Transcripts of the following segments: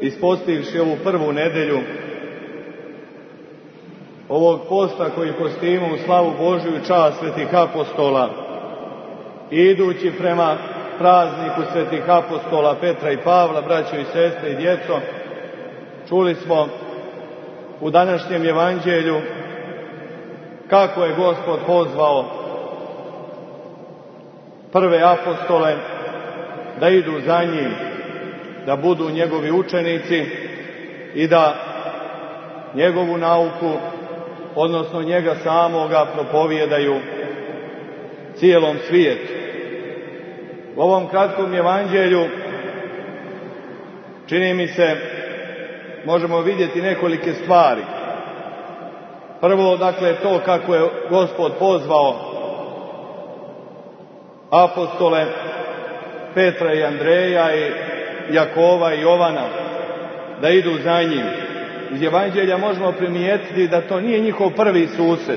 ispostivši ovu prvu nedelju ovog posta koji postimo u slavu Božju i čast svetih apostola i idući prema prazniku svetih apostola Petra i Pavla, braćo i sestre i djeco, čuli smo u današnjem evanđelju kako je Gospod pozvao prve apostole da idu za njim, da budu njegovi učenici i da njegovu nauku, odnosno njega samoga, propovijedaju cijelom svijetu. U ovom kratkom evanđelju, čini mi se, možemo vidjeti nekolike stvari. Prvo, dakle, to kako je Gospod pozvao apostole Petra i Andreja i Jakova i Jovana da idu za njim. Iz evanđelja možemo primijetiti da to nije njihov prvi susret.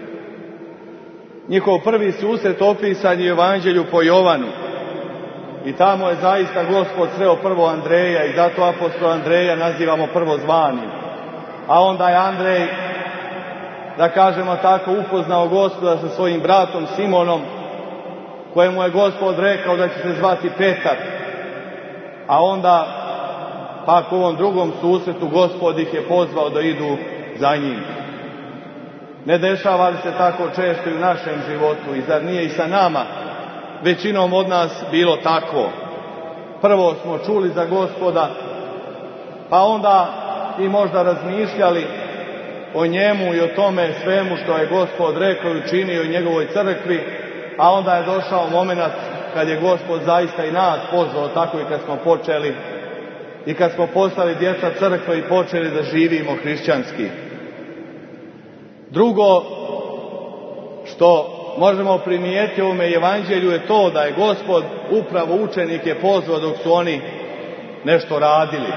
Njihov prvi susret opisan je u evanđelju po Jovanu. I tamo je zaista Gospod sreo prvo Andreja i zato apostola Andreja nazivamo prvozvanim. A onda je Andrej, da kažemo tako, upoznao Gospoda sa svojim bratom Simonom, kojemu je Gospod rekao da će se zvati Petar. A onda, pak u ovom drugom susretu, Gospod ih je pozvao da idu za njim. Ne dešava li se tako često i u našem životu i zar nije i sa nama većinom od nas bilo tako? Prvo smo čuli za Gospoda, pa onda i možda razmišljali o njemu i o tome svemu što je Gospod rekao i učinio u njegovoj crkvi, a onda je došao moment kad je Gospod zaista i nas pozvao, tako i kad smo počeli i kad smo postali djeca crkve i počeli da živimo hrišćanski. Drugo što možemo primijetiti u ovome evanđelju je to da je Gospod upravo učenike pozvao dok su oni nešto radili.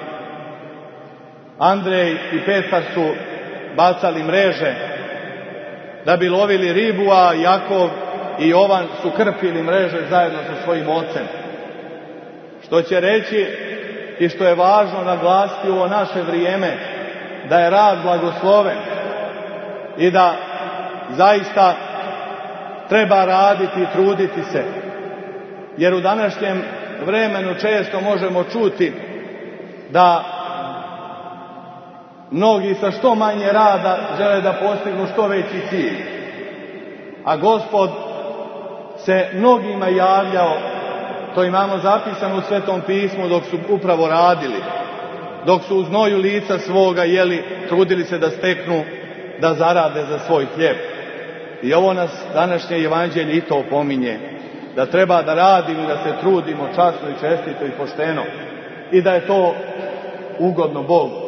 Andrej i Petar su bacali mreže da bi lovili ribu, a Jakov i Jovan su krpili mreže zajedno sa svojim ocem. Što će reći i što je važno naglasiti u ovo naše vrijeme, da je rad blagosloven i da zaista treba raditi i truditi se. Jer u današnjem vremenu često možemo čuti da mnogi sa što manje rada žele da postignu što veći cilj. A Gospod se mnogima javljao, to imamo zapisano u Svetom pismu, dok su upravo radili, dok su u znoju lica svoga jeli, trudili se da steknu, da zarade za svoj hljeb. I ovo nas današnje evanđelje i to opominje, da treba da radimo i da se trudimo časno i čestito i pošteno i da je to ugodno Bogu.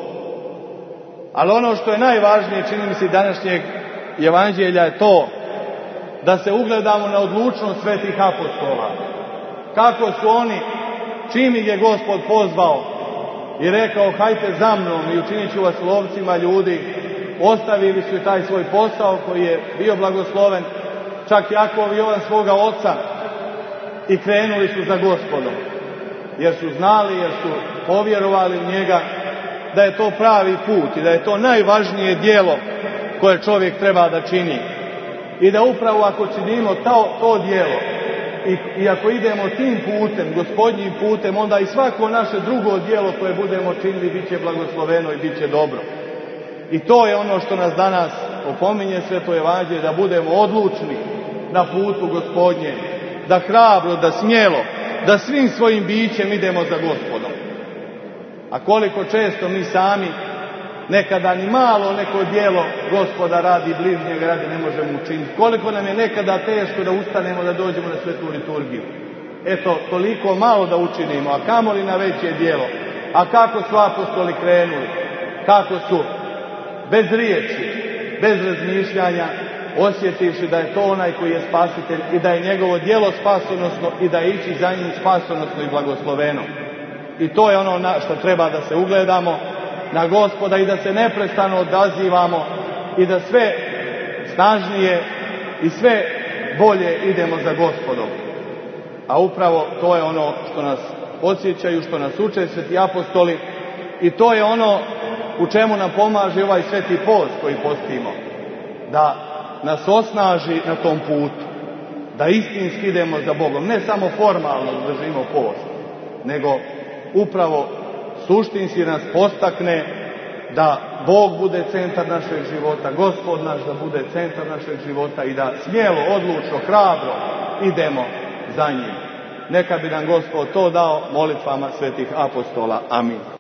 Ali ono što je najvažnije, čini mi se, današnjeg evanđelja je to da se ugledamo na odlučnost svetih apostola. Kako su oni, čim ih je Gospod pozvao i rekao hajte za mnom i učinit ću vas lovcima ljudi, ostavili su taj svoj posao koji je bio blagosloven, čak Jakov i Jovan svoga oca, i krenuli su za Gospodom. Jer su znali, jer su povjerovali u njega da je to pravi put i da je to najvažnije djelo koje čovjek treba da čini. I da upravo ako činimo to djelo i ako idemo tim putem, Gospodnjim putem, onda i svako naše drugo djelo koje budemo činili bit će blagosloveno i bit će dobro. I to je ono što nas danas opominje Sveto evanđelje, da budemo odlučni na putu Gospodnjem, da hrabro, da smjelo, da svim svojim bićem idemo za Gospodom. A koliko često mi sami nekada ni malo neko djelo Gospoda radi, bližnjega radi ne možemo učiniti. Koliko nam je nekada teško da ustanemo da dođemo na svetu liturgiju. Eto, toliko malo da učinimo, a kamoli na veće djelo. A kako su apostoli krenuli? Kako su bez riječi, bez razmišljanja, osjetivši da je to onaj koji je spasitelj i da je njegovo djelo spasonosno i da je ići za njim spasonosno i blagosloveno. I to je ono na što treba da se ugledamo, na Gospoda, i da se neprestano odazivamo i da sve snažnije i sve bolje idemo za Gospodom. A upravo to je ono što nas podsjećaju, što nas uče sveti apostoli I to je ono u čemu nam pomaže ovaj sveti post koji postimo. Da nas osnaži na tom putu. Da istinski idemo za Bogom. Ne samo formalno držimo post, nego upravo suštinski nas postakne da Bog bude centar našeg života, Gospod naš da bude centar našeg života i da smjelo, odlučno, hrabro idemo za njim. Neka bi nam Gospod to dao molitvama svetih apostola. Amin.